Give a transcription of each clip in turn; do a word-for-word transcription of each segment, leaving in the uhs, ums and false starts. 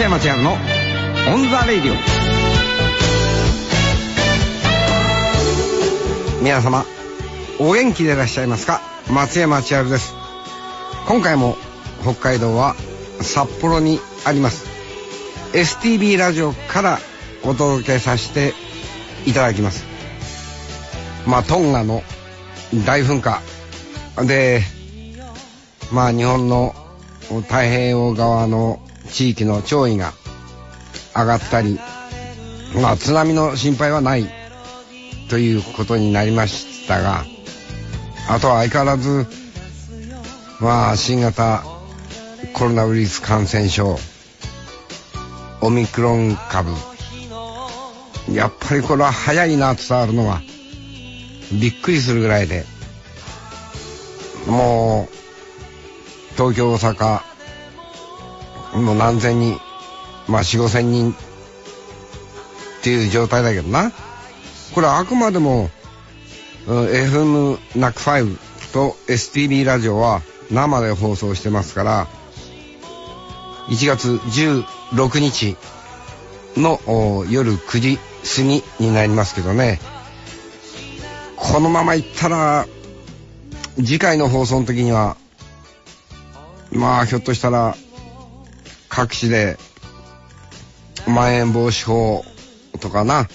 山千春のオンザレイディオ。皆様お元気でいらっしゃいますか。松山千春です。今回も北海道は札幌にあります エスティービー ラジオからお届けさせていただきます。まあトンガの大噴火で、まあ日本の太平洋側の地域の潮位が上がったり、まあ津波の心配はないということになりましたが、あとは相変わらずまあ新型コロナウイルス感染症オミクロン株、やっぱりこれは早いなと伝わるのがびっくりするぐらいで、もう東京大阪もう何千人、まあ四五千人っていう状態だけどな。これはあくまでも、うん、エフエム ナックファイブ と エスティービー ラジオは生で放送してますから、いちがつじゅうろくにちの夜くじ過ぎになりますけどね、このままいったら次回の放送の時にはまあひょっとしたら各地でまん延防止法とかな、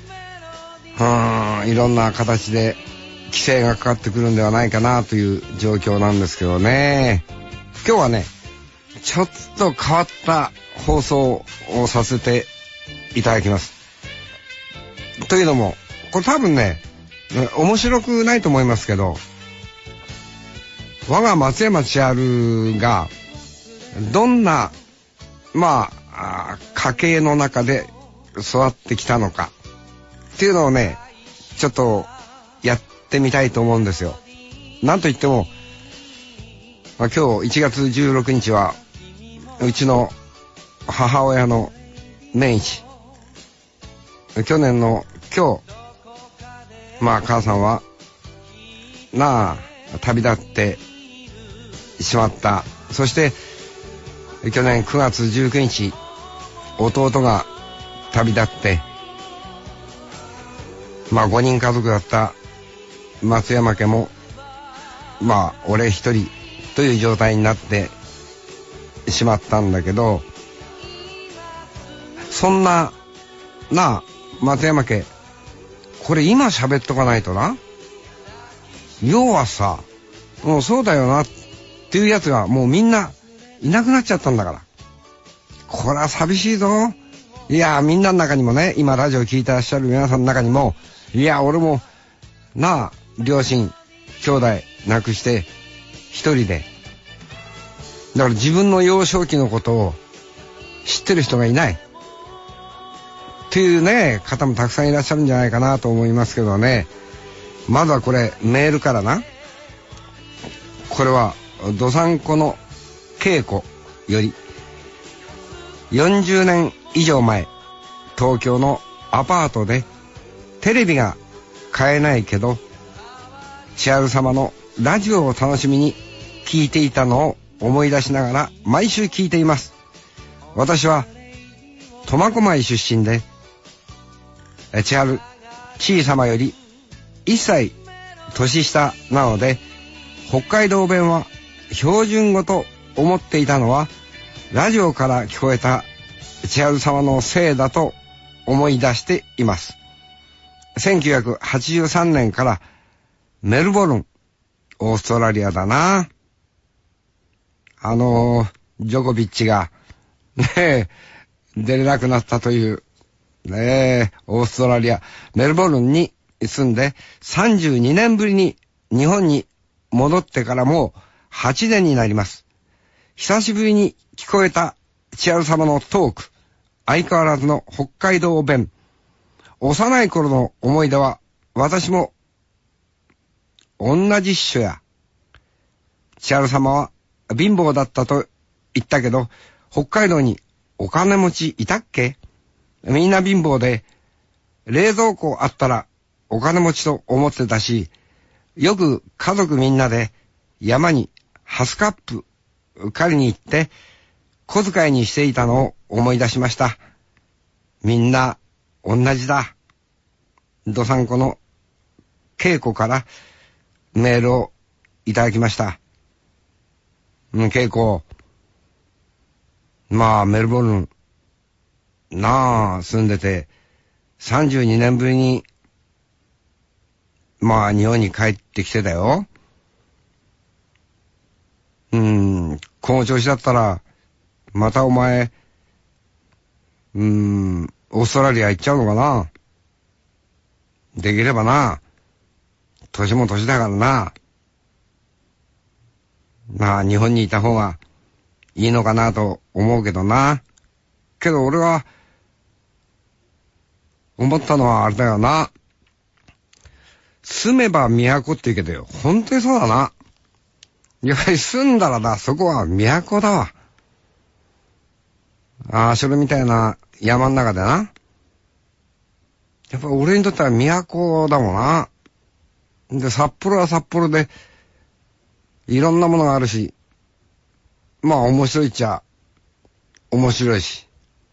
うん、いろんな形で規制がかかってくるんではないかなという状況なんですけどね。今日はねちょっと変わった放送をさせていただきます。というのもこれ多分ね面白くないと思いますけど、我が松山千春がどんなまあ家系の中で育ってきたのかっていうのをねちょっとやってみたいと思うんですよ。なんといっても、まあ、今日いちがつじゅうろくにちはうちの母親の命日。去年の今日、まあ母さんはなあ旅立ってしまった。そして去年くがつじゅうくにち弟が旅立って、まあごにん家族だった松山家もまあ俺一人という状態になってしまったんだけど、そんななあ松山家、これ今喋っとかないとな、要はさ、もうそうだよなっていうやつがもうみんないなくなっちゃったんだから、これは寂しいぞ。いやみんなの中にもね、今ラジオ聞いてらっしゃる皆さんの中にも、いや俺もなあ両親兄弟亡くして一人で、だから自分の幼少期のことを知ってる人がいないっていうね方もたくさんいらっしゃるんじゃないかなと思いますけどね。まずはこれメールからな。これはどさんこの稽古より、よんじゅうねん以上前東京のアパートでテレビが買えないけど千春様のラジオを楽しみに聞いていたのを思い出しながら毎週聞いています。私は苫小牧出身で千春ちい様よりいっさい年下なので、北海道弁は標準語と思っていたのはラジオから聞こえた千春様のせいだと思い出しています。せんきゅうひゃくはちじゅうさんねんからメルボルン、オーストラリアだな。あのー、ジョコビッチがねえ出れなくなったというねえ、オーストラリアメルボルンに住んでさんじゅうにねんぶりに日本に戻ってからもうはちねんになります。久しぶりに聞こえた千春様のトーク、相変わらずの北海道弁。幼い頃の思い出は私も同じっしょや。千春様は貧乏だったと言ったけど、北海道にお金持ちいたっけ？みんな貧乏で冷蔵庫あったらお金持ちと思ってたし、よく家族みんなで山にハスカップ借りに行って小遣いにしていたのを思い出しました。みんな同じだ。どさんこの稽古からメールをいただきました。うん、稽古。まあ、メルボルン、なあ、住んでて、さんじゅうにねんぶりに、まあ、日本に帰ってきてたよ。うん、この調子だったら、またお前、うん、オーストラリア行っちゃうのかな。できればな。年も年だからな。まあ、日本にいた方がいいのかなと思うけどな。けど俺は、思ったのはあれだよな。住めば都って言うけどよ。本当にそうだな。やっぱり住んだらな、そこは都だわ。ああ、それみたいな山の中でな。やっぱ俺にとっては都だもんな。で、札幌は札幌で、いろんなものがあるし、まあ面白いっちゃ、面白いし。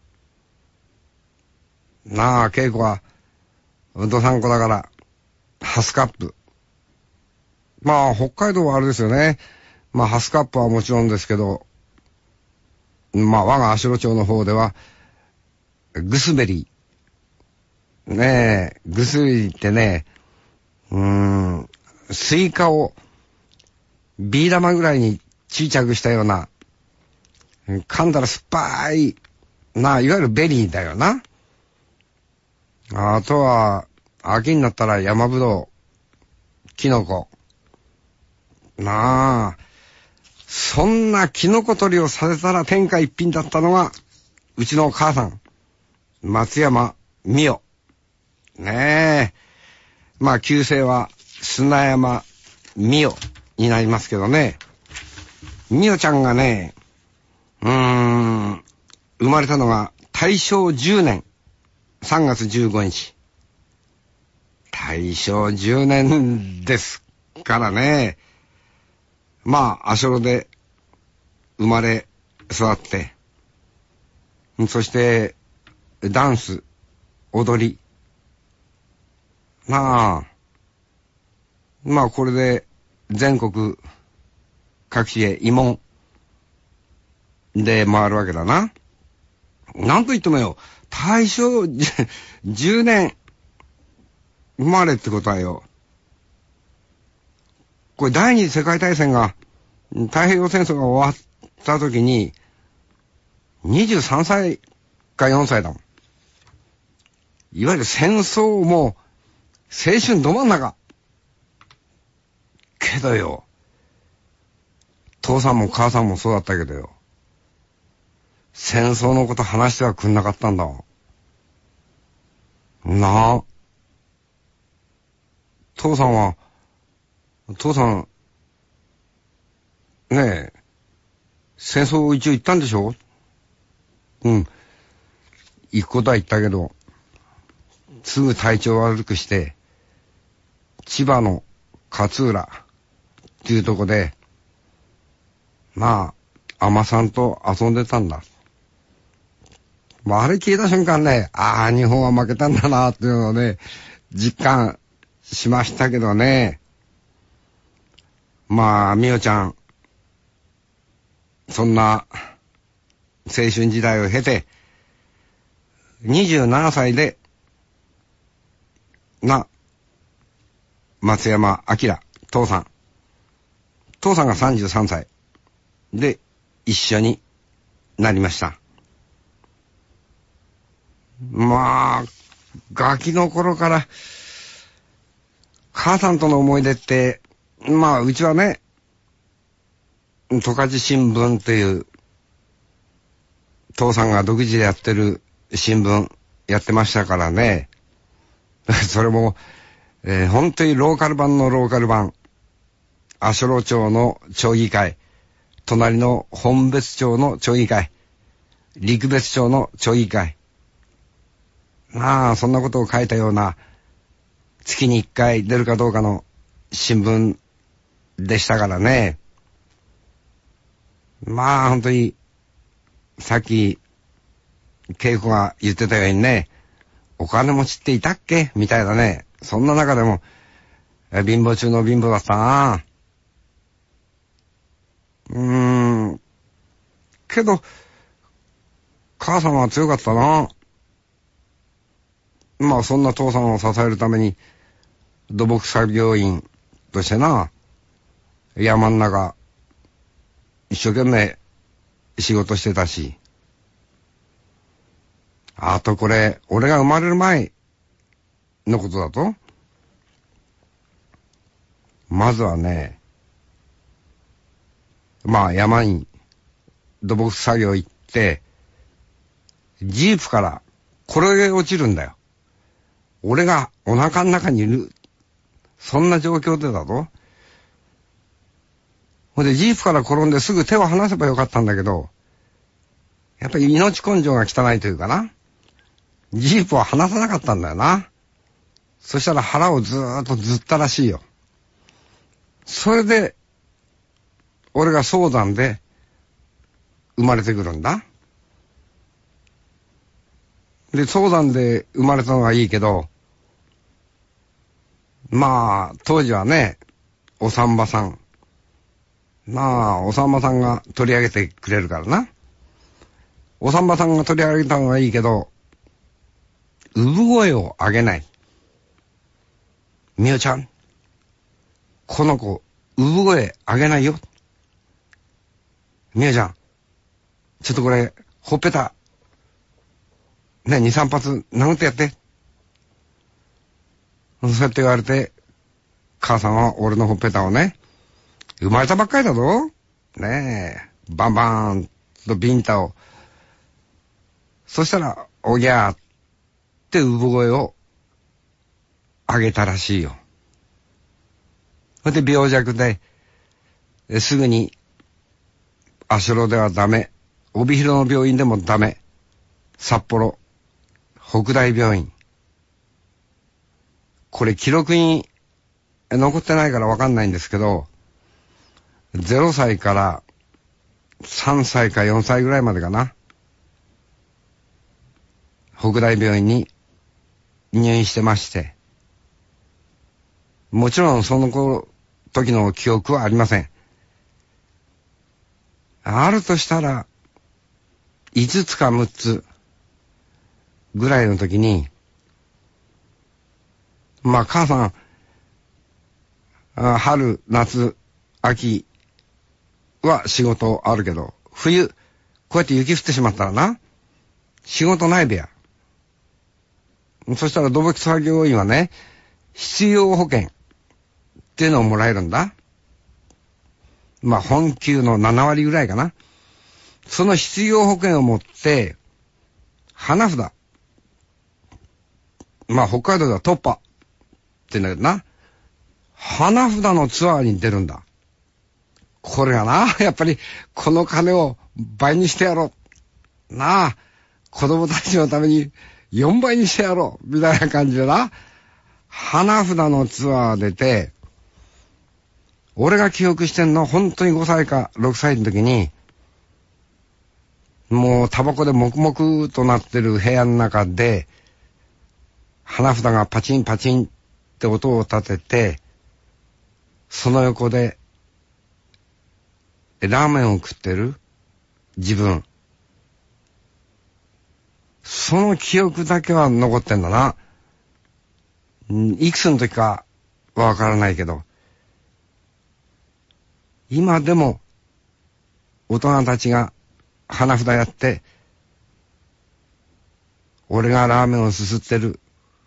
なあ、稽古は、うどさんこだから、ハスカップ。まあ、北海道はあれですよね。まあ、ハスカップはもちろんですけど、まあ、我が足路町の方では、グスベリー。ねえ、グスベリーってね、うーん、スイカを、ビー玉ぐらいに小さくしたような、噛んだら酸っぱい、な、いわゆるベリーだよな。あとは、秋になったら山ぶどう、キノコ。なあ、そんなキノコ取りをさせたら天下一品だったのが、うちのお母さん、松山美代。ねえ。まあ、旧姓は砂山美代になりますけどね。美代ちゃんがね、うーん、生まれたのが大正じゅうねんさんがつじゅうごにち。大正じゅうねんですからね。まあ、足路で生まれ育って、そして、ダンス、踊り。まあ、まあこれで全国各地へ慰問で回るわけだな。なんと言ってもよ、大正じゅうねん生まれってことはよ、これ第二次世界大戦が、太平洋戦争が終わった時に、にじゅうさんさいかよんさいだもん。いわゆる戦争も青春ど真ん中。けどよ、父さんも母さんもそうだったけどよ、戦争のこと話してはくんなかったんだ。なあ。父さんは、父さん、ねえ、戦争一応行ったんでしょ？うん。行くことは言ったけど、すぐ体調悪くして、千葉の勝浦っていうとこで、まあ、海女さんと遊んでたんだ。まあ、あれ聞いた瞬間ね、ああ、日本は負けたんだなっていうのをね、実感しましたけどね。まあ、みおちゃん、そんな青春時代を経て、にじゅうななさいで、な、松山明、父さん。父さんがさんじゅうさんさいで一緒になりました。まあ、ガキの頃から、母さんとの思い出って、まあ、うちはね、十勝新聞っていう、父さんが独自でやってる新聞やってましたからね。それも、えー、本当にローカル版のローカル版。足路町の町議会、隣の本別町の町議会、陸別町の町議会。まあ、そんなことを書いたような、月にいっかい出るかどうかの新聞でしたからね。まあ、本当に、 さっき、恵子が言ってたようにね、お金持ちっていたっけみたいなね。そんな中でも、貧乏中の貧乏だったな。うーん。けど、母さんは強かったな。まあそんな父さんを支えるために、土木作業員としてな、山ん中、一生懸命仕事してたし。あとこれ、俺が生まれる前のことだと、まずはね、まあ山に土木作業行って、ジープから転げ落ちるんだよ。俺がお腹の中にいる、そんな状況でだと。ほんでジープから転んですぐ手を離せばよかったんだけど、やっぱり命根性が汚いというかな。ジープを離さなかったんだよな。そしたら腹をずーっとずったらしいよ。それで、俺が早産で生まれてくるんだ。で、早産で生まれたのはいいけど、まあ、当時はね、お産婆さん。まあ、お産婆さんが取り上げてくれるからな。お産婆さんが取り上げたのはいいけど、産声を上げない。みおちゃん、この子、産声上げないよ。みおちゃん、ちょっとこれ、ほっぺた、ね、二三発殴ってやって。そうやって言われて、母さんは俺のほっぺたをね、生まれたばっかりだぞ。ねえ、バンバーンとビンタを。そしたら、おぎゃーって産声を上げたらしいよ。それで病弱で、すぐに、足路ではダメ。帯広の病院でもダメ。札幌、北大病院。これ記録に残ってないからわかんないんですけど、ゼロさいからさんさいかよんさいぐらいまでかな。北大病院に入院してまして。もちろんその頃、時の記憶はありません。あるとしたら、いつつかむっつぐらいの時に、まあ母さん、あ春、夏、秋は仕事あるけど、冬、こうやって雪降ってしまったらな、仕事ないべや。そしたら土木作業員はね、必要保険っていうのをもらえるんだ。まあ本給のななわりぐらいかな。その必要保険を持って、花札。まあ北海道では突破って言うんだけどな。花札のツアーに出るんだ。これがな、やっぱりこの金を倍にしてやろう。なあ、子供たちのためによんばいにしてやろう。みたいな感じでな。花札のツアー出て、俺が記憶してんの本当にごさいかろくさいの時に、もうタバコで黙々となってる部屋の中で、花札がパチンパチンって音を立てて、その横で、ラーメンを食ってる自分。その記憶だけは残ってんだな。いくつの時かはわからないけど。今でも、大人たちが花札やって、俺がラーメンをすすってる。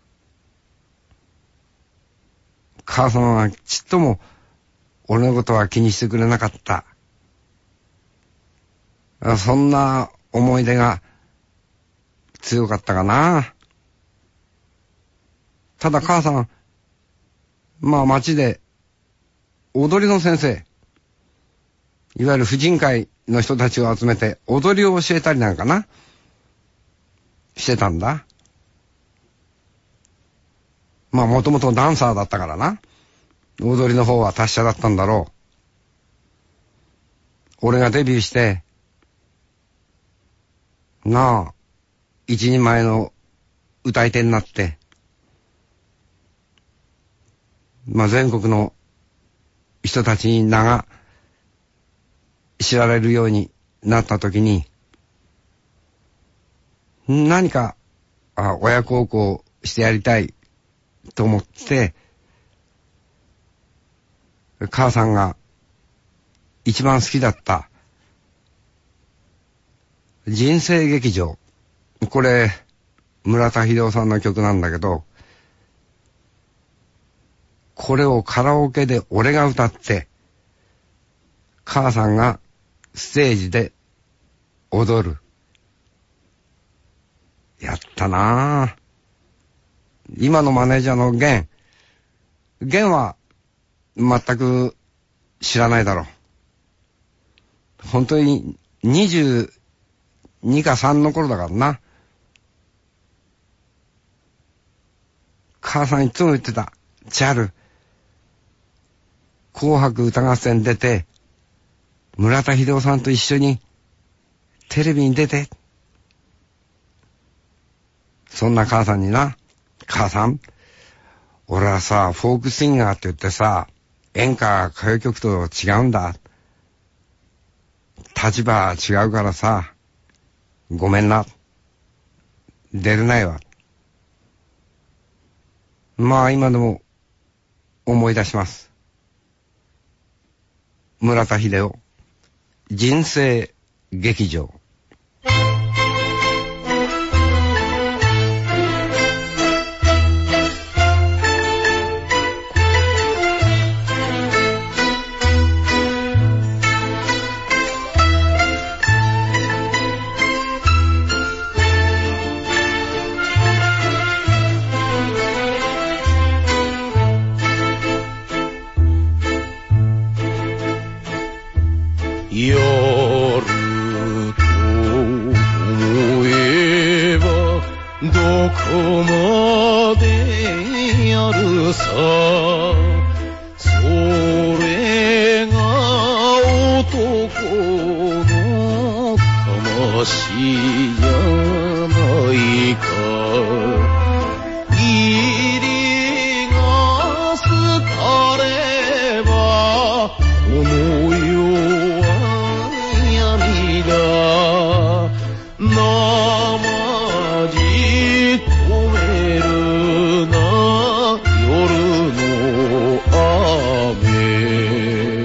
母さんはちっとも俺のことは気にしてくれなかった。そんな思い出が強かったかな。ただ母さん、まあ町で踊りの先生、いわゆる婦人会の人たちを集めて踊りを教えたりなんかな、してたんだ。まあもともとダンサーだったからな。踊りの方は達者だったんだろう。俺がデビューして、 なあ、一人前の歌い手になって、まあ全国の人たちに名が知られるようになったときに、何か、あ、親孝行してやりたいと思って、母さんが一番好きだった人生劇場。これ、村田秀夫さんの曲なんだけど、これをカラオケで俺が歌って、母さんがステージで踊る。やったなぁ。今のマネージャーのゲン。ゲンは全く知らないだろう。本当ににじゅうにかさんの頃だからな。母さんいつも言ってた。チャル。紅白歌合戦出て、村田秀夫さんと一緒にテレビに出て。そんな母さんにな、母さん、俺はさ、フォークシンガーって言ってさ、演歌歌謡曲と違うんだ。立場違うからさ、ごめんな。出れないわ。まあ今でも思い出します。村田秀夫、人生劇場。 夜と思えばどこまでやるさ、それが男の魂じゃないか。霧が廃ればこの世生じ止めるな夜の雨。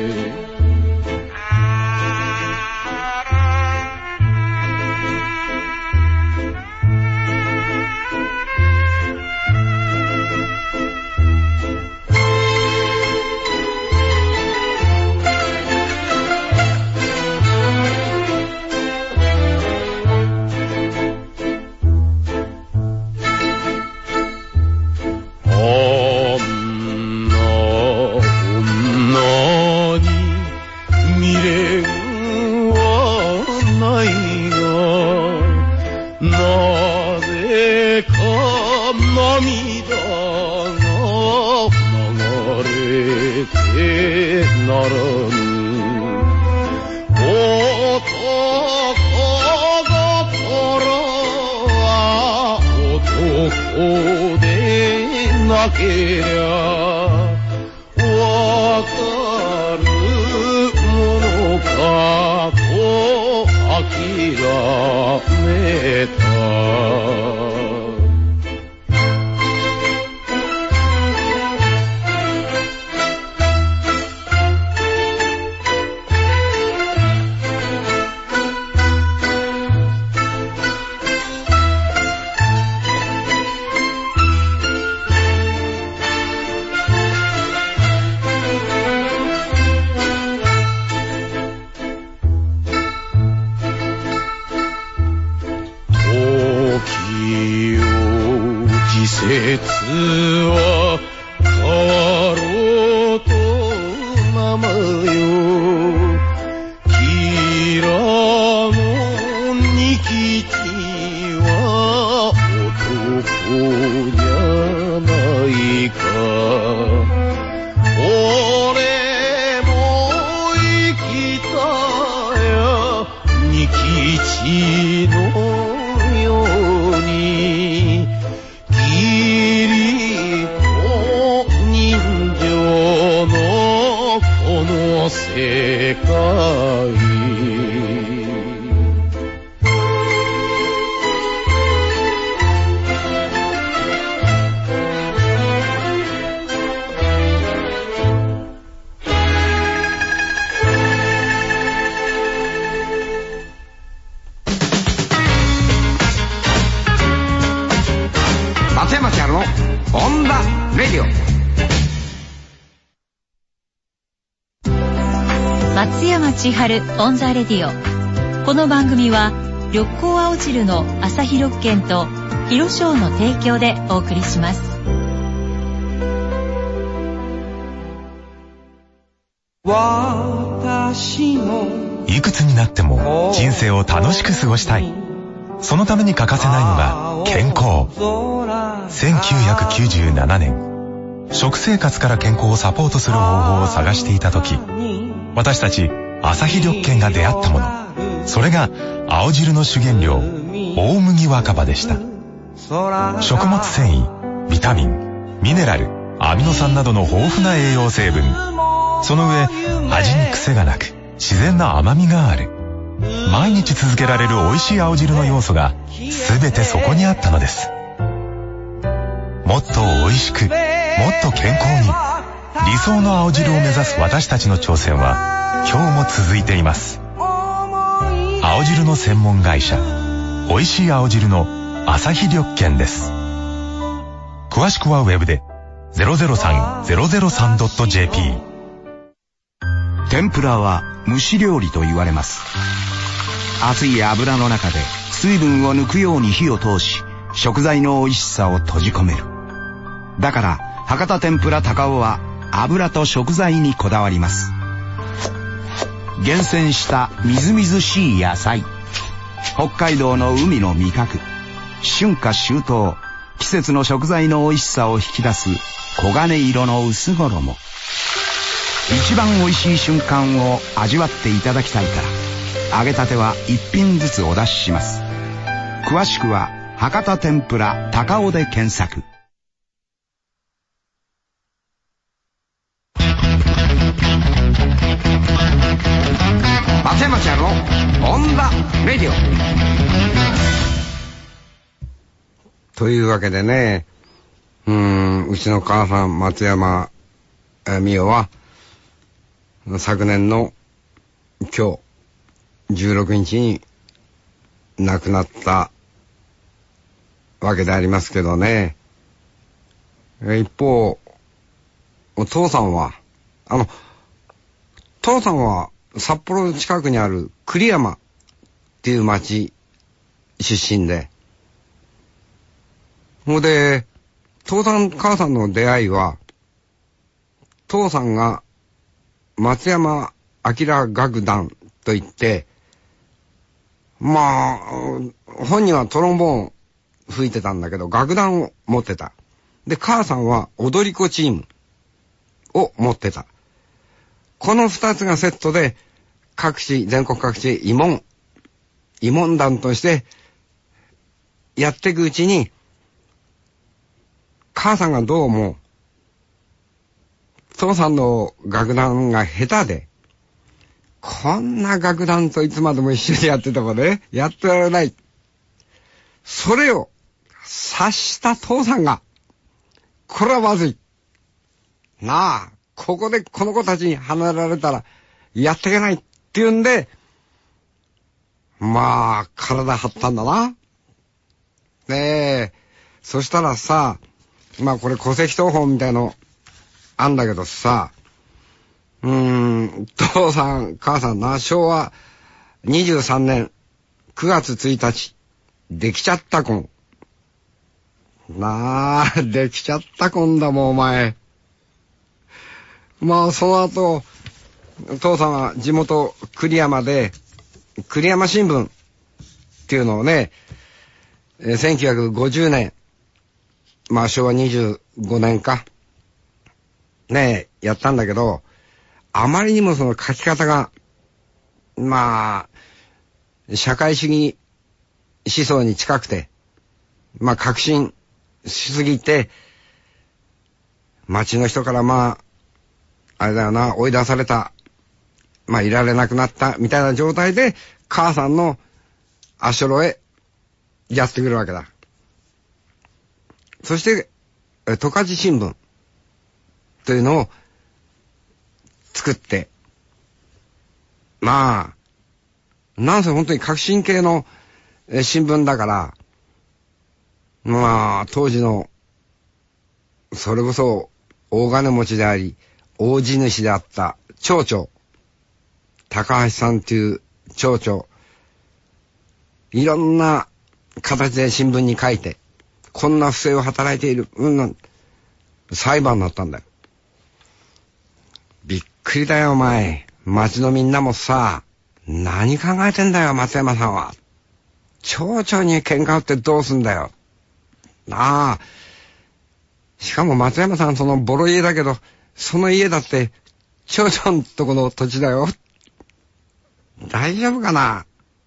なけりゃわかるものかと諦めた。季節は変わろうとままよ。キラの仁吉は男じゃないか。俺も生きたや仁吉の松山千春のオンダレディオ。 松山千春オンザレディオ。この番組は緑光青汁の朝日緑券と広商の提供でお送りします。 いくつになっても人生を楽しく過ごしたい。そのために欠かせないのが健康。せんきゅうひゃくきゅうじゅうななねん、食生活から健康をサポートする方法を探していた時、私たち朝日緑券が出会ったもの、それが青汁の主原料大麦若葉でした。食物繊維、ビタミン、ミネラル、アミノ酸などの豊富な栄養成分、その上味に癖がなく自然な甘みがある。毎日続けられる美味しい青汁の要素が全てそこにあったのです。もっと美味しく、もっと健康に、理想の青汁を目指す私たちの挑戦は今日も続いています。青汁の専門会社、美味しい青汁の朝日緑券です。詳しくはウェブで ゼロゼロさん ゼロゼロさん ドット ジェーピー。 天ぷらは蒸し料理と言われます。熱い油の中で水分を抜くように火を通し、食材の美味しさを閉じ込める。だから博多天ぷら高尾は油と食材にこだわります。厳選したみずみずしい野菜、北海道の海の味覚、春夏秋冬、季節の食材の美味しさを引き出す黄金色の薄衣。一番美味しい瞬間を味わっていただきたいから、揚げたては一品ずつお出しします。詳しくは博多天ぷら高尾で検索。 松山千春のオンダレディオ。というわけでね、うーん、うちの母さん松山美代は昨年の今日じゅうろくにちに亡くなったわけでありますけどね。一方お父さんはあの父さんは札幌近くにある栗山っていう町出身で、ほんで父さん母さんの出会いは、父さんが松山明楽団といって、まあ本人はトロンボーン吹いてたんだけど楽団を持ってた。で母さんは踊り子チームを持ってた。この二つがセットで各地、全国各地慰問慰問団としてやっていくうちに、母さんがどうも父さんの楽団が下手で、こんな楽団といつまでも一緒にやっててもね、やってられない。それを察した父さんが、これはまずい。なあ、ここでこの子たちに離れられたらやっていけないっていうんで、まあ、体張ったんだな。ねえ、そしたらさ、まあこれ戸籍謄本みたいのあんだけどさ、うーん、父さん、母さんな、しょうわにじゅうさんねんくがつついたち、できちゃった婚。なあ、できちゃった婚だもん、お前。まあ、その後、父さんは地元栗山で、栗山新聞っていうのをね、せんきゅうひゃくごじゅうねん、まあしょうわにじゅうごねんか、ねえ、やったんだけど、あまりにもその書き方が、まあ、社会主義思想に近くて、まあ革新しすぎて、町の人からまあ、あれだよな、追い出された、まあいられなくなったみたいな状態で、母さんの足路へやってくるわけだ。そして、十勝新聞というのを作って、まあ、なんせ本当に革新系の新聞だから、まあ、当時のそれこそ大金持ちであり大地主であった町長高橋さんという町長、いろんな形で新聞に書いてこんな不正を働いている、うん、裁判になったんだよ。びっくりだよお前。町のみんなもさ、何考えてんだよ松山さんは。町長に喧嘩売ってどうすんだよ。ああ、しかも松山さんそのボロ家だけど、その家だって町長のとこの土地だよ。大丈夫かな。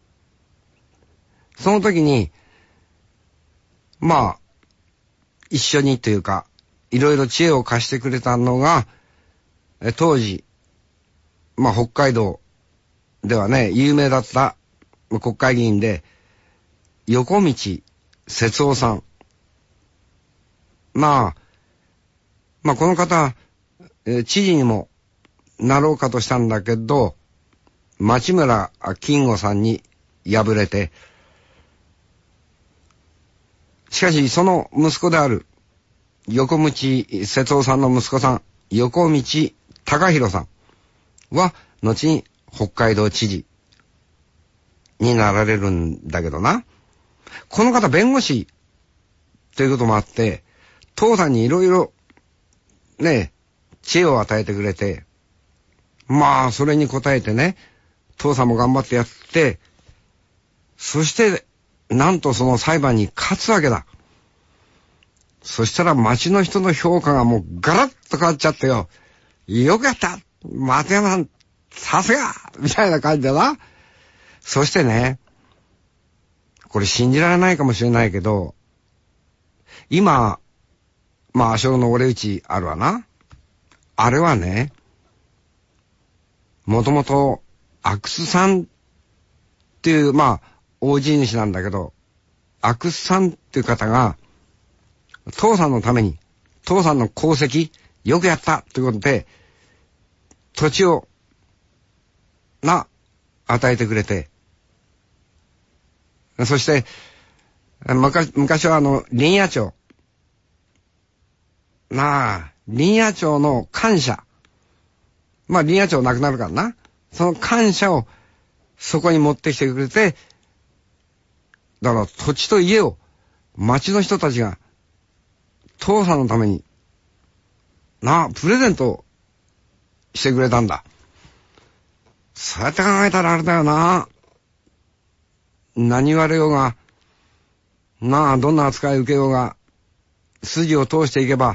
その時にまあ一緒にというかいろいろ知恵を貸してくれたのが、え当時まあ北海道ではね有名だった国会議員で横道節夫さん。まあまあこの方、えー、知事にもなろうかとしたんだけど町村金吾さんに敗れて、しかしその息子である横道節夫さんの息子さん横道隆弘さんは後に北海道知事になられるんだけどな。この方弁護士ということもあって父さんにいろいろね知恵を与えてくれて、まあそれに応えてね父さんも頑張ってやって、そしてなんとその裁判に勝つわけだ。そしたら町の人の評価がもうガラッと変わっちゃってよ。よくやった松山さんさすがみたいな感じだな。そしてね、これ信じられないかもしれないけど、今まあ足尾の折れ打ちあるわな。あれはね、もともと阿久津さんっていうまあ大地主なんだけど、阿久津さんっていう方が父さんのために父さんの功績よくやったということで土地をな与えてくれて、そして昔、昔はあの林野庁なあ林野庁の官舎、まあ林野庁なくなるからな、その官舎をそこに持ってきてくれて、だから土地と家を町の人たちが父さんのためになあプレゼントしてくれたんだ。そうやって考えたらあれだよな。何言われようがなあ、どんな扱い受けようが筋を通していけば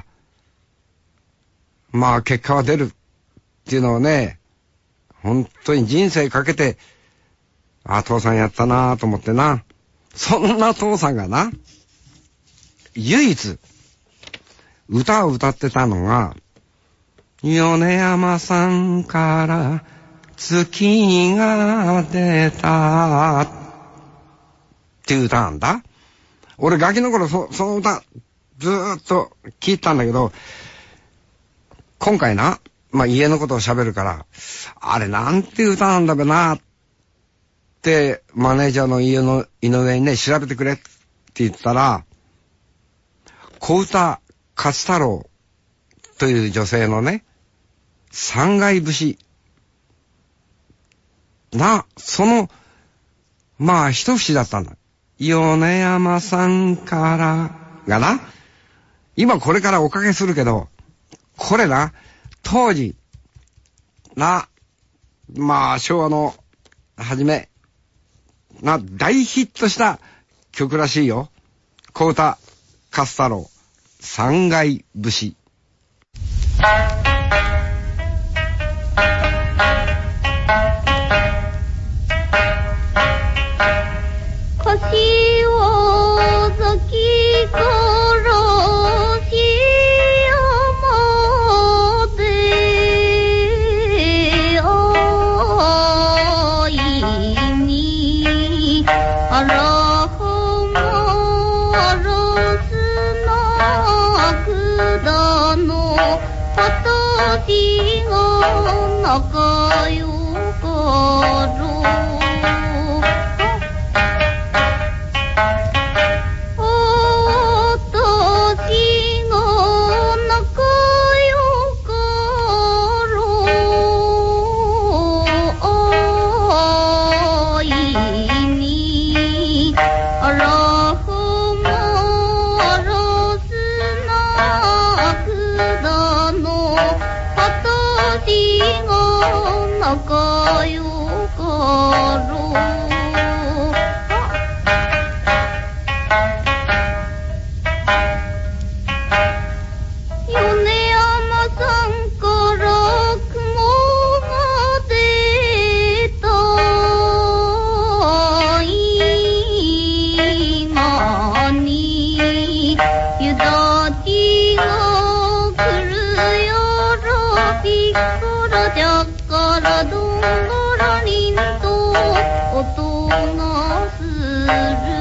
まあ結果は出るっていうのをね、本当に人生かけて、ああ父さんやったなあと思ってな。そんな父さんがな、唯一歌を歌ってたのが米山さんから月が出たっていう歌なんだ。俺ガキの頃 そ, その歌ずーっと聞いたんだけど、今回な、まあ家のことを喋るからあれなんていう歌なんだべなってマネージャーの家の井上にね調べてくれって言ったら、小唄勝太郎という女性のね三階節な、そのまあ一節だったんだ。米山さんからがな、今これからおかけするけど、これな当時な、まあ昭和の初めな大ヒットした曲らしいよ。小唄勝太郎三階節。 腰を咲き殺し山で愛にあらはまらすなくだの私が仲良かろう。私が仲よかろう。米山さんから雲が出た今にゆだちが来るよろびっこらじゃからどんがらりんと音がする。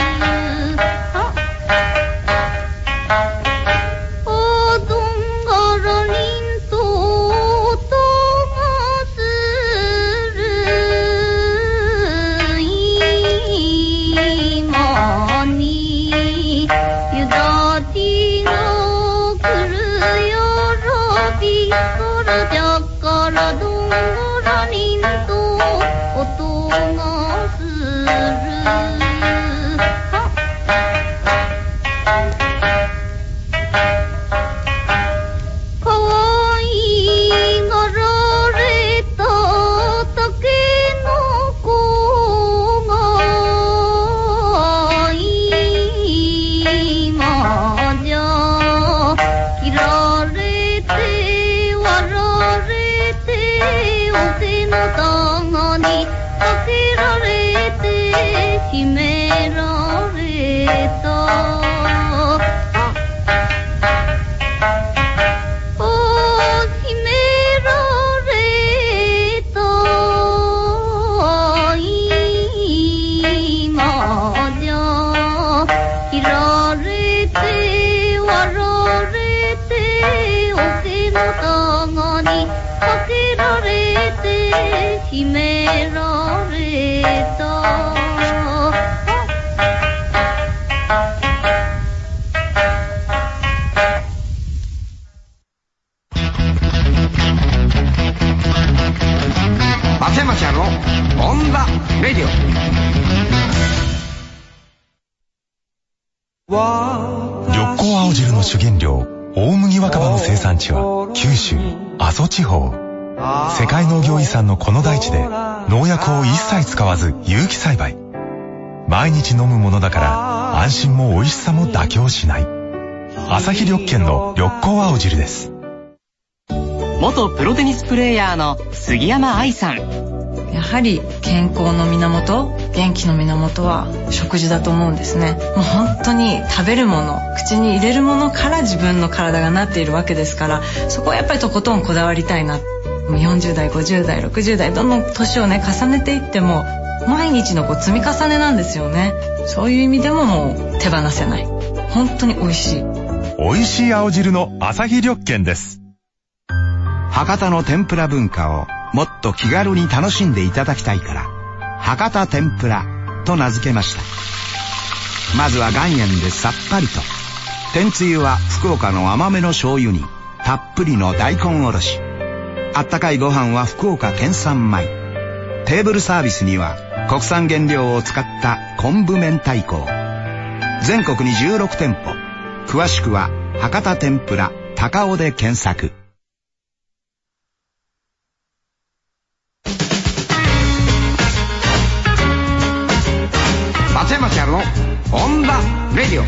緑光青汁の主原料大麦若葉の生産地は九州阿蘇地方。世界農業遺産のこの大地で農薬を一切使わず有機栽培。毎日飲むものだから安心も美味しさも妥協しない。朝日緑健の緑光青汁です。 元プロテニスプレーヤーの杉山愛さん。 やはり健康の源、元気の源は食事だと思うんですね。もう本当に食べるもの、口に入れるものから自分の体がなっているわけですから、そこはやっぱりとことんこだわりたいな。よんじゅう代、ごじゅう代、ろくじゅう代、どんどん年をね重ねていっても毎日のこう積み重ねなんですよね。そういう意味でももう手放せない。本当に美味しい。 美味しい青汁の朝日緑健です。 博多の天ぷら文化をもっと気軽に楽しんでいただきたいから博多天ぷらと名付けました。まずは岩塩でさっぱりと。天つゆは福岡の甘めの醤油にたっぷりの大根おろし。あったかいご飯は福岡県産米。テーブルサービスには国産原料を使った昆布明太子。全国にじゅうろく店舗。詳しくは博多天ぷら高尾で検索。 松山千春のオンダレディ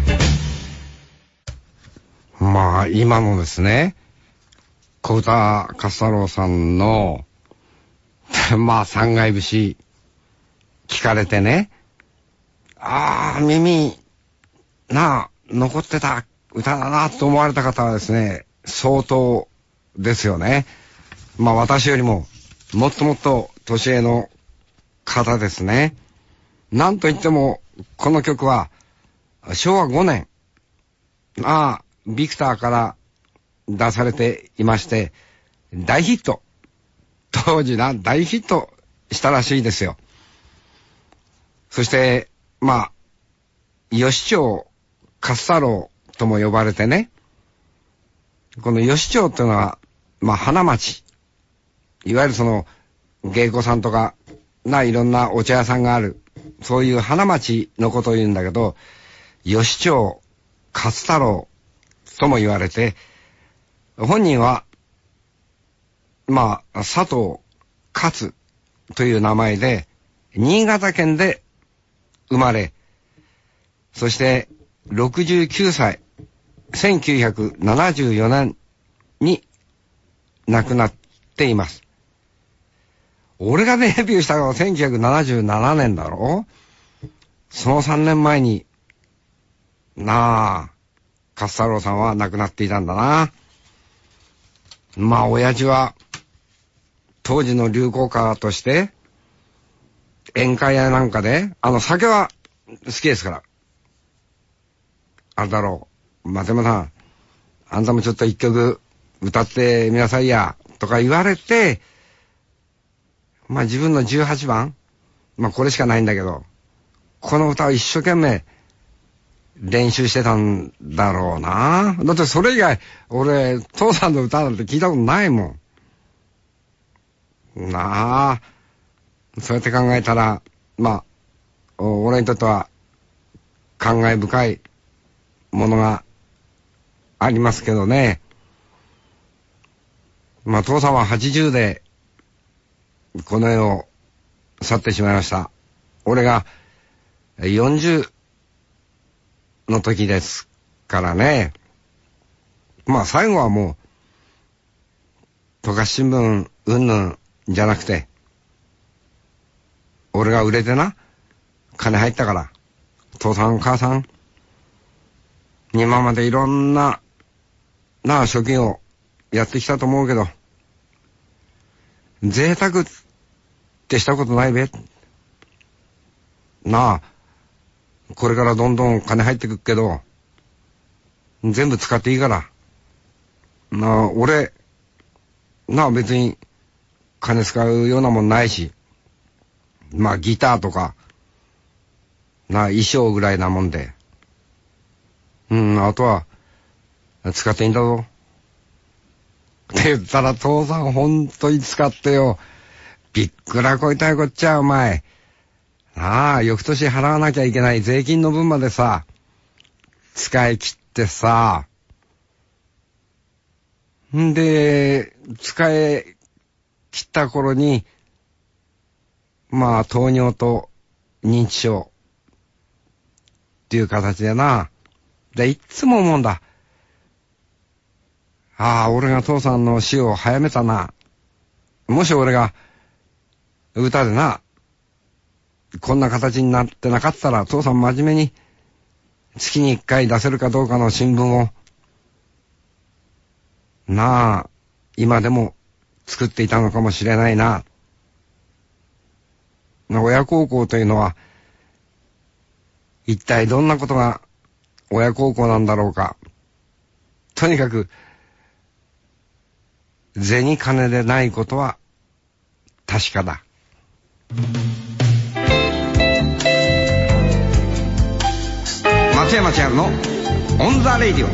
オ。まあ今のですね、小唄勝太郎さんのまあ三階節聞かれてね、ああ耳なあ残ってた歌だなと思われた方はですね相当ですよね。まあ私よりももっともっと年上の方ですね。なんといってもこの曲はしょうわごねん、ああビクターから出されていまして大ヒット、当時な大ヒットしたらしいですよ。そしてまあ吉兆勝太郎とも呼ばれてね、この吉兆っていうのはまあ花町、いわゆるその芸妓さんとかないろんなお茶屋さんがある、そういう花町のことを言うんだけど、吉兆勝太郎とも言われて、本人はまあ佐藤勝という名前で新潟県で生まれ、そしてろくじゅうきゅうさい、せんきゅうひゃくななじゅうよねんに亡くなっています。俺がデビューしたのはせんきゅうひゃくななじゅうななねんだろ。そのさんねんまえになあ勝太郎さんは亡くなっていたんだな。まあ親父は当時の流行歌として宴会やなんかで、あの酒は好きですから、あれだろう、松山さんあんたもちょっと一曲歌ってみなさいやとか言われて、まあ自分のじゅうはちばん、まあこれしかないんだけど、この歌を一生懸命練習してたんだろうな。だってそれ以外俺父さんの歌なんて聞いたことないもんなあ。そうやって考えたら、まあ俺にとっては感慨深いものがありますけどね。まあ父さんははちじゅうでこの世を去ってしまいました。俺がよんじゅうの時ですからね。まあ最後はもう十勝新聞うんぬんじゃなくて、俺が売れてな金入ったから、父さん母さん今までいろんななあ職業やってきたと思うけど、贅沢ってしたことないべなあ。これからどんどん金入ってくっけど全部使っていいからなあ。俺なあ別に金使うようなもんないし、まあギターとかなあ衣装ぐらいなもんで、うんあとは使っていいんだぞって言ったら、父さんほんとに使ってよ、びっくらこいたいこっちゃお前。ああ、翌年払わなきゃいけない税金の分までさ、使い切ってさ、んで、使い切った頃に、まあ、糖尿と認知症っていう形でな。で、いっつも思うんだ。ああ、俺が父さんの死を早めたな。もし俺が歌でな、こんな形になってなかったら、父さん真面目に月に一回出せるかどうかの新聞をなあ今でも作っていたのかもしれないな。親孝行というのは一体どんなことが親孝行なんだろうか。とにかく銭金でないことは確かだ。松山千春のオンザレイディオ。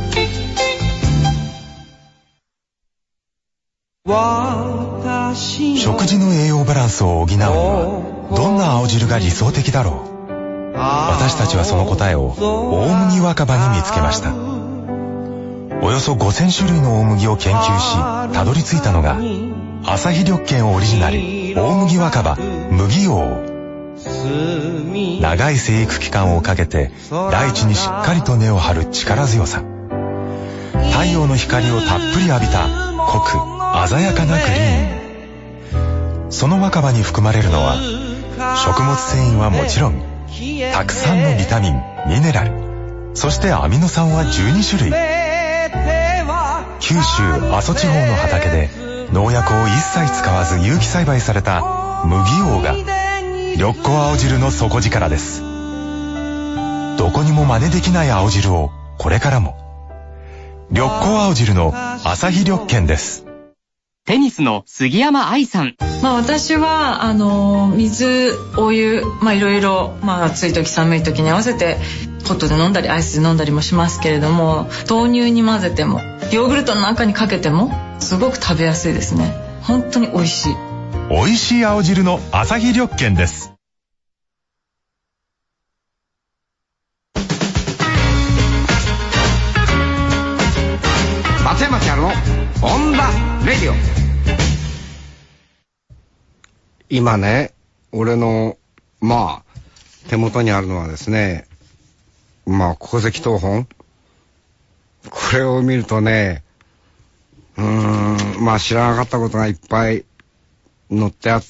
食事の栄養バランスを補うにはどんな青汁が理想的だろう。私たちはその答えを大麦若葉に見つけました。およそごせんしゅるいの大麦を研究したどり着いたのが朝日緑健オリジナル大麦若葉麦王。長い生育期間をかけて大地にしっかりと根を張る力強さ、太陽の光をたっぷり浴びた濃く鮮やかなグリーン。その若葉に含まれるのは食物繊維はもちろん、たくさんのビタミン、ミネラル、そしてアミノ酸はじゅうにしゅるい。九州阿蘇地方の畑で農薬を一切使わず有機栽培された麦王が緑黄青汁の底力です。どこにも真似できない青汁をこれからも。緑黄青汁の朝日緑健です。 テニスの杉山愛さん。 まあ私はあの水、お湯、まあいろいろ、まあ暑い時寒い時に合わせてホットで飲んだりアイスで飲んだりもしますけれども、豆乳に混ぜてもヨーグルトの中にかけてもすごく食べやすいですね。本当に美味しい。 美味しい青汁の朝日緑健です。 松山千春のオンザレディオ。 今ね、俺の、まあ、手元にあるのはですね、まあ、戸籍謄本。これを見るとね、うーん、まあ知らなかったことがいっぱい載ってあって、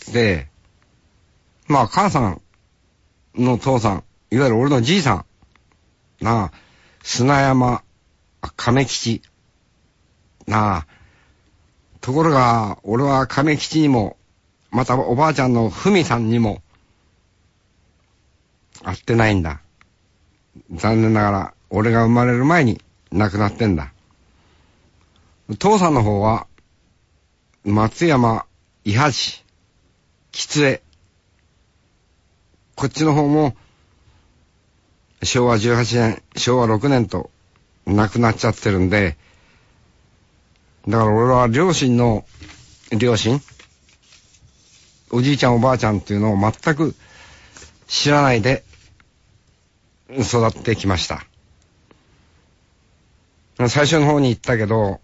まあ母さんの父さん、いわゆる俺のじいさん、なあ、砂山亀吉、なあ、ところが俺は亀吉にも、またおばあちゃんのふみさんにも、会ってないんだ。残念ながら、俺が生まれる前に亡くなってんだ。父さんの方は、松山、伊橋、吉江。こっちの方も、しょうわじゅうはちねん、しょうわろくねんと亡くなっちゃってるんで、だから俺は両親の、両親おじいちゃんおばあちゃんっていうのを全く知らないで育ってきました。最初の方に言ったけど、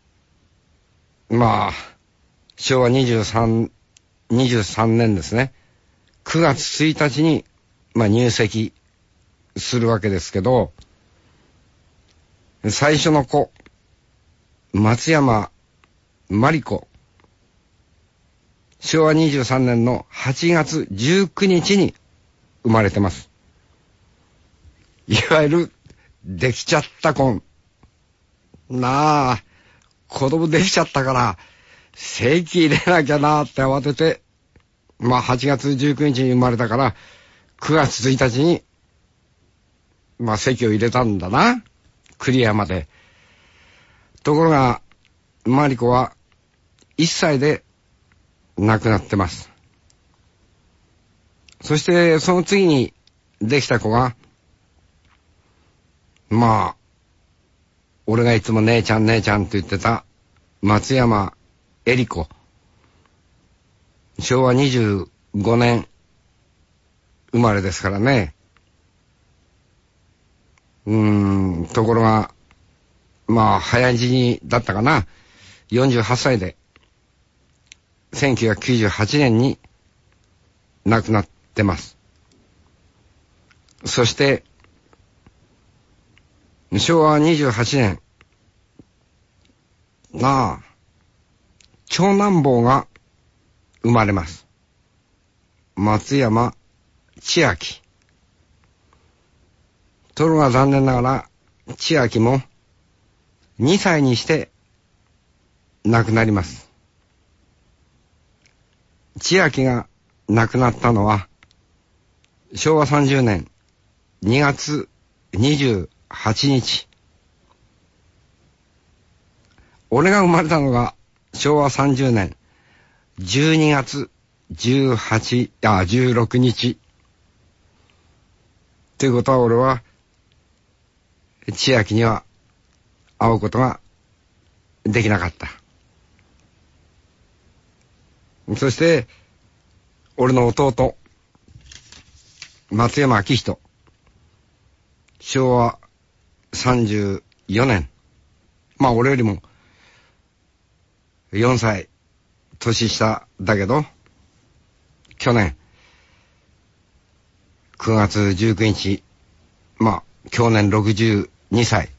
まあ、しょうわにじゅうさん、にじゅうさんねんですね。くがつついたちに、まあ入籍するわけですけど、最初の子、松山真理子、しょうわにじゅうさんねんのはちがつじゅうくにちに生まれてます。いわゆる、できちゃった婚。なあ、子供できちゃったから、籍入れなきゃなって慌てて、まあはちがつじゅうくにちに生まれたから、くがつついたちに、まあ籍を入れたんだな。栗山で。ところが、マリコはいっさいで亡くなってます。そしてその次にできた子が、まあ、俺がいつも姉ちゃん姉ちゃんと言ってた松山恵里子。しょうわにじゅうごねん生まれですからね。うーん、ところが、まあ、早死にだったかな。よんじゅうはっさいで、せんきゅうひゃくきゅうじゅうはちねんに亡くなってます。そして、しょうわにじゅうはちねん、なあ、長男坊が生まれます。松山千秋。ところが残念ながら、千秋もにさいにして亡くなります。千秋が亡くなったのは、しょうわさんじゅうねんにがつにじゅうはちにち。俺が生まれたのがしょうわさんじゅうねんじゅうにがつじゅうはち、あ、じゅうろくにち。ということは俺は、千秋には会うことができなかった。そして、俺の弟、松山明人。しょうわさんじゅうよねん。まあ俺よりもよんさい年下だけど、去年くがつじゅうくにち、まあ去年ろくじゅうにさい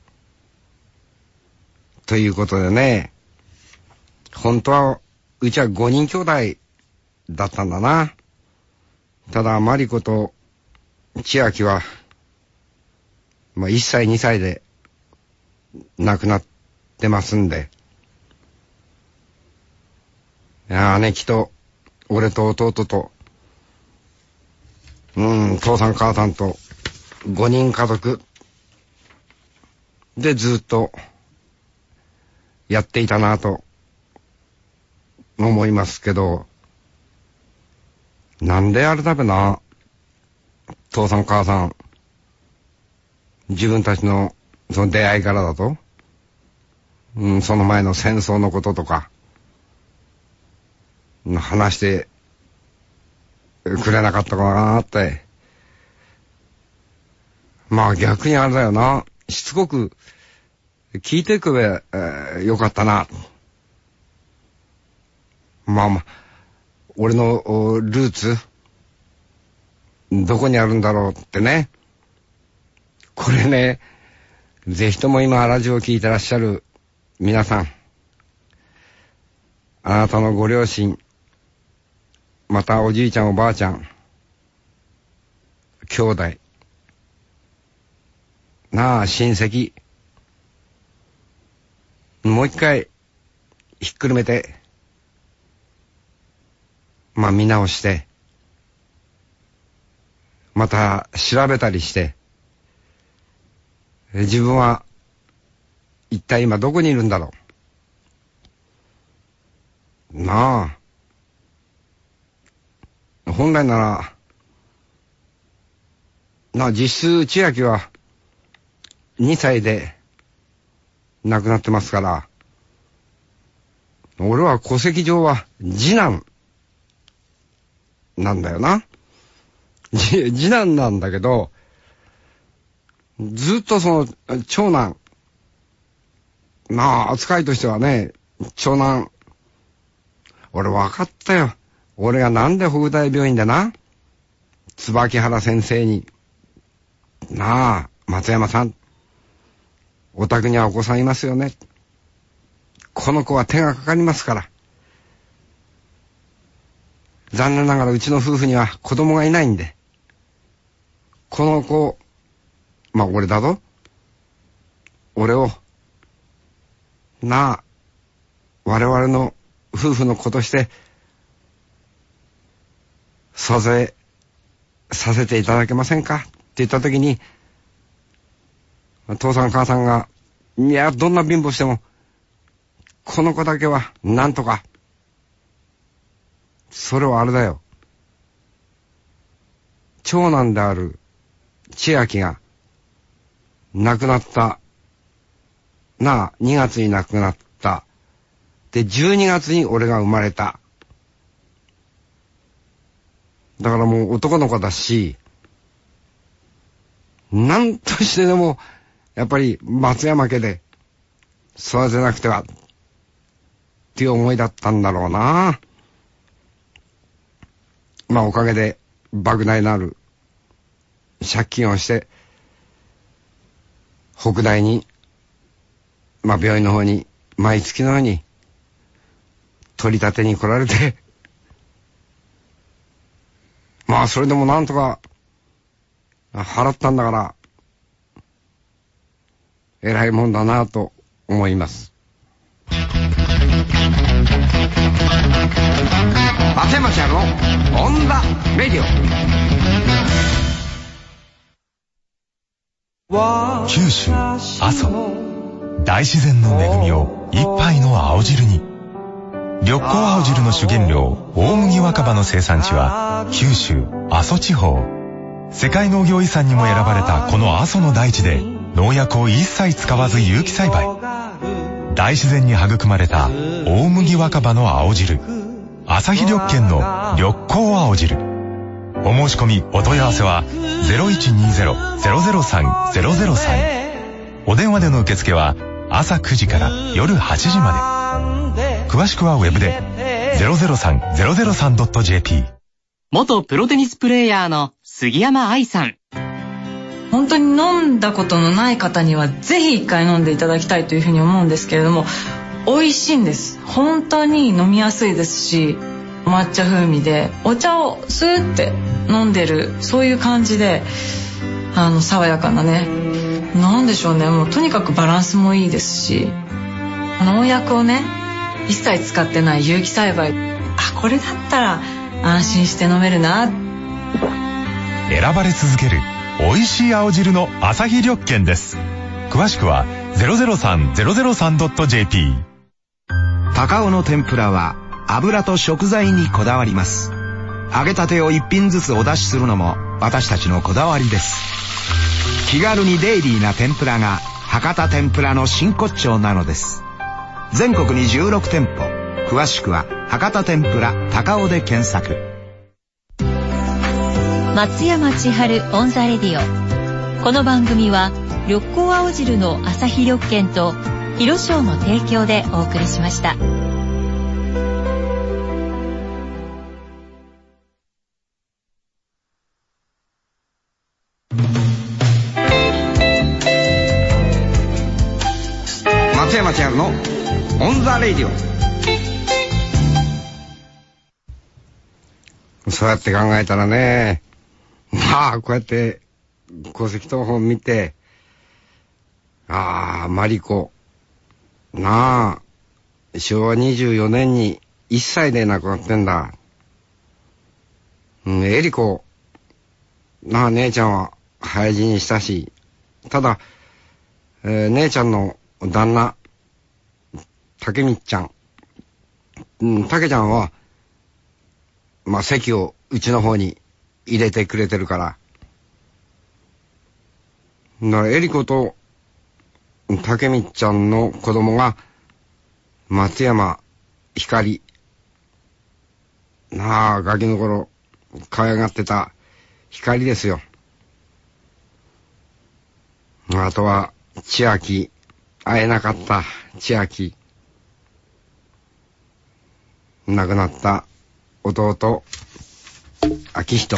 ということでね、本当はうちはごにん兄弟だったんだな。ただマリコと千秋はまあいっさいにさいで亡くなってますんで、いや姉貴と俺と弟と、うん父さん母さんとごにん家族でずっとやっていたなと思いますけど、なんであれだべな、父さん母さん自分たちのその出会いからだと、うん、その前の戦争のこととか話してくれなかったかなって。まあ逆にあれだよな、しつこく聞いてくれ、えー、よかったな。まあまあ俺のルーツどこにあるんだろうってね。これね、ぜひとも今ラジオを聞いてらっしゃる皆さん、あなたのご両親、またおじいちゃんおばあちゃん、兄弟なあ、親戚、もう一回ひっくるめてまあ見直して、また調べたりして、自分は一体今どこにいるんだろうなあ。本来ならなあ、実質千秋はにさいで亡くなってますから、俺は戸籍上は次男なんだよな。次男なんだけど、ずっとその長男なあ、扱いとしてはね、長男、俺分かったよ。俺がなんで北大病院でな、椿原先生に、なあ、松山さん、お宅にはお子さんいますよね。この子は手がかかりますから。残念ながらうちの夫婦には子供がいないんで、この子、まあ俺だぞ。俺を、なあ、我々の夫婦の子として育てさせていただけませんかって言ったときに、父さん母さんが、いや、どんな貧乏してもこの子だけはなんとか。それはあれだよ、長男である千秋が亡くなったなあ、にがつに亡くなった。でじゅうにがつに俺が生まれた。だからもう男の子だし、なんとしてでもやっぱり松山家で育てなくてはっていう思いだったんだろうな。まあおかげで莫大なる借金をして北大に、まあ病院の方に毎月のように取り立てに来られて、まあそれでもなんとか払ったんだから偉いもんだなと思います。松山千春のオンザレディオ。九州阿蘇、大自然の恵みを一杯の青汁に。緑光青汁の主原料大麦若葉の生産地は九州阿蘇地方。世界農業遺産にも選ばれたこの阿蘇の大地で農薬を一切使わず有機栽培。大自然に育まれた大麦若葉の青汁、アサヒ緑健の緑光青汁。お申し込みお問い合わせは ゼロいちにゼロ ゼロゼロさん ゼロゼロさん。お電話での受付は朝くじから夜はちじまで。詳しくはウェブで ゼロゼロさん ゼロゼロさん ドット ジェーピー。 元プロテニスプレーヤーの杉山愛さん。 本当に飲んだことのない方にはぜひ一回飲んでいただきたいというふうに思うんですけれども、美味しいんです。本当に飲みやすいですし、抹茶風味でお茶をスーって飲んでる、そういう感じで、あの爽やかなね、なんでしょうね、もうとにかくバランスもいいですし、農薬をね一切使ってない有機栽培、あ、これだったら安心して飲めるな。 選ばれ続ける美味しい青汁のアサヒ緑健です。詳しくは ゼロゼロさん ゼロゼロさん ドット ジェーピー。 高尾の天ぷらは油と食材にこだわります。揚げたてを一品ずつお出しするのも私たちのこだわりです。気軽にデイリーな天ぷらが博多天ぷらの真骨頂なのです。全国にじゅうろくてんぽ、詳しくは博多天ぷら高尾で検索。 松山千春オンザレディオ。この番組は緑光青汁のアサヒ緑健と広商の提供でお送りしました。 松山千春のオンザレイディオ。そうやって考えたらね、まあこうやって戸籍謄本見て、ああマリコなあしょうわにじゅうよねんにいっさいで亡くなってんだ。うん、エリコなあ姉ちゃんは早死にしたし、ただ、えー、姉ちゃんの旦那竹光ちゃん、うん、竹ちゃんはまあ籍をうちの方に入れてくれてるから、だからエリコと竹光ちゃんの子供が松山ひかりなあ、ガキの頃可愛がってたひかりですよ。あとは千秋、会えなかった千秋、亡くなった弟昭仁。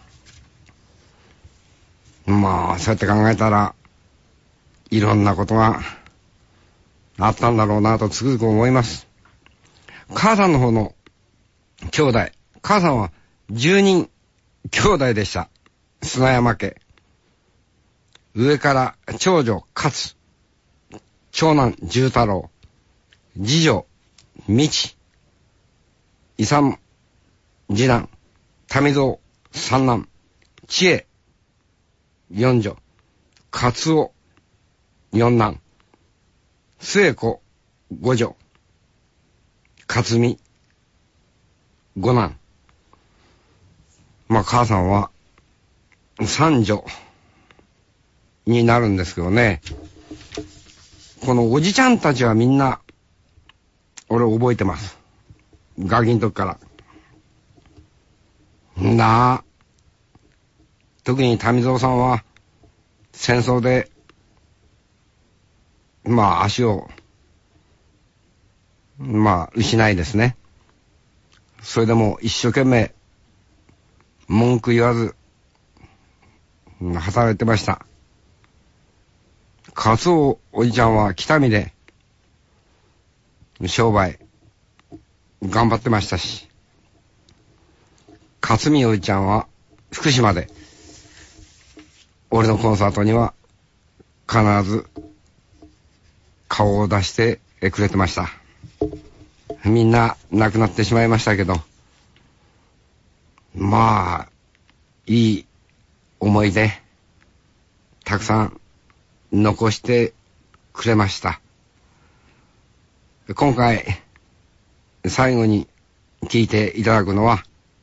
まあそうやって考えたらいろんなことがあったんだろうなとつくづく思います。母さんの方の兄弟、母さんはじゅうにん兄弟でした。砂山家。上から長女勝、長男重太郎、次女美智、遺産次男民蔵三男、知恵四女、勝夫四男、末子五女、勝美五男。まあ母さんは三女になるんですけどね。このおじちゃんたちはみんな俺覚えてます。ガキの時からなあ。特に民蔵さんは戦争でまあ足をまあ失いですね。それでも一生懸命文句言わず働いてました。カツオおじちゃんは北見で商売頑張ってましたし、勝美おじちゃんは福島で俺のコンサートには必ず顔を出してくれてました。みんな亡くなってしまいましたけど、まあいい思い出たくさん残してくれました。今回最後に聞いていただくのは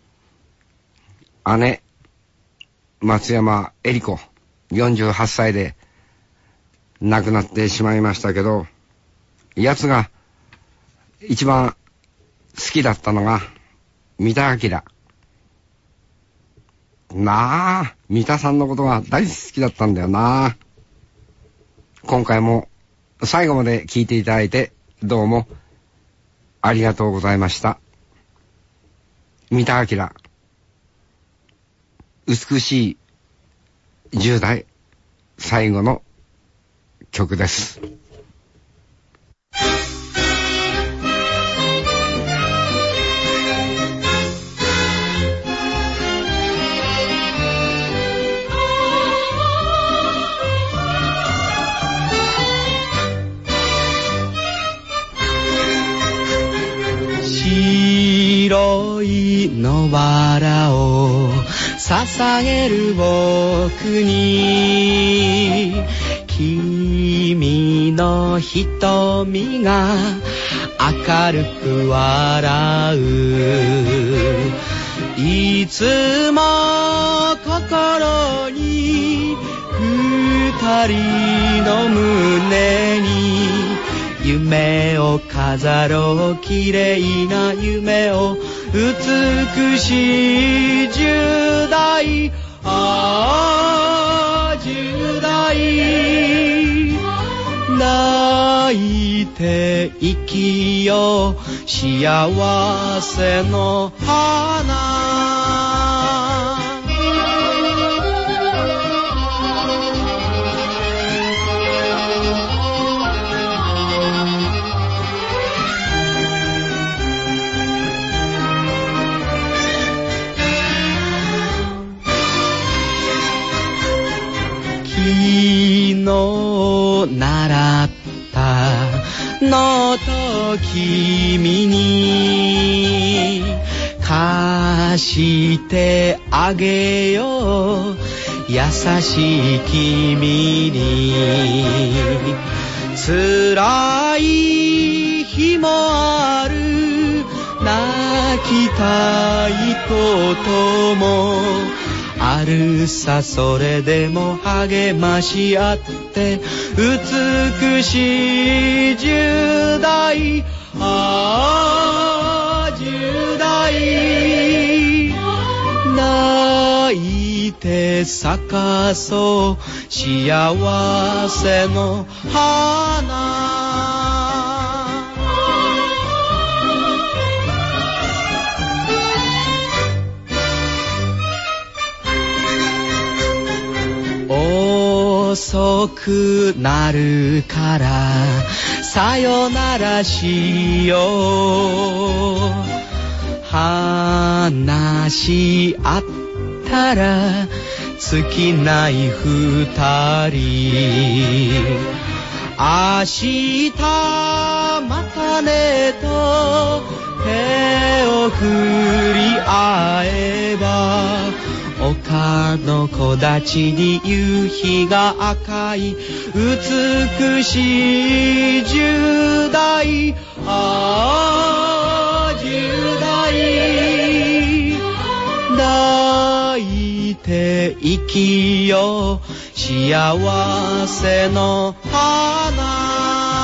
姉松山恵理子、よんじゅうはっさいで亡くなってしまいましたけど、やつが一番好きだったのが三田明なあ。三田さんのことが大好きだったんだよな。今回も最後まで聞いていただいてどうもありがとうございました。三田明、美しいじゅう代最後の曲です。 白い野バラを捧げる僕に、君の瞳が明るく笑う。いつも心に二人の胸に夢を飾ろう、綺麗な夢を、美しい十代、ああ十代、泣いて生きよう、幸せの花。 のと君に貸してあげよう優しい君に辛い日もある泣きたいこともあるさそれでも励まし合って美しい十代ああ十代泣いて咲かそう幸せの花遅くなるからさよならしよう話し合ったら尽きない二人明日またねと手を振り合えば丘の木立に夕日が赤い美しい十代ああ十代泣いて生きよう幸せの花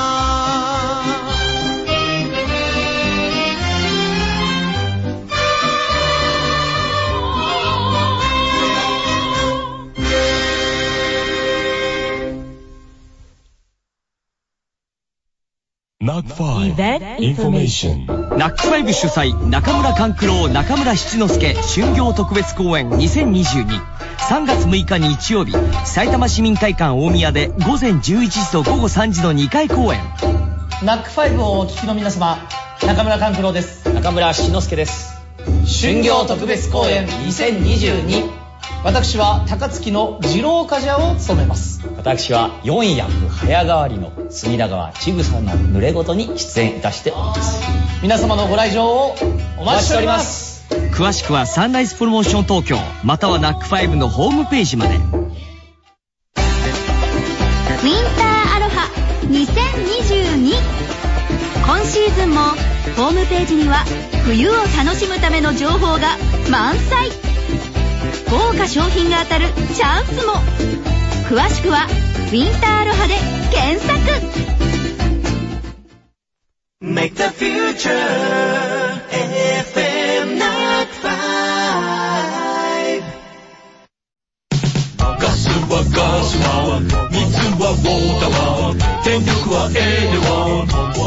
ナックファイブインフォメーションナックファイブ主催中村勘九郎中村七之助春行特別公演にせんにじゅうにさんがつむいか日曜日埼玉市民会館大宮で午前じゅういちじと午後さんじのにかい公演ナックファイブをお聞きの皆様中村勘九郎です中村七之助です春行特別公演にせんにじゅうに私は高槻の次郎冠者を務めます私は四役早変わりの隅田川千草の濡れ言に出演いたしております皆様のご来場をお待ちしております詳しくはサンライズプロモーション東京またはナックファイブのホームページまでウィンターアロハにせんにじゅうに今シーズンもホームページには冬を楽しむための情報が満載豪華商品が当たるチャンスも詳しくはウィンターアロハで検索 Make the future エフエム ナックファイブガスはガスは水はウォーターは電力はエネワ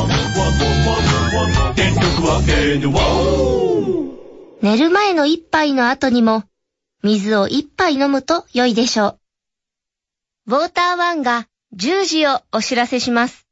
ン電力はエネワン寝る前の一杯の後にも水を一杯飲むと良いでしょう。ウォーターワンがじゅうじをお知らせします。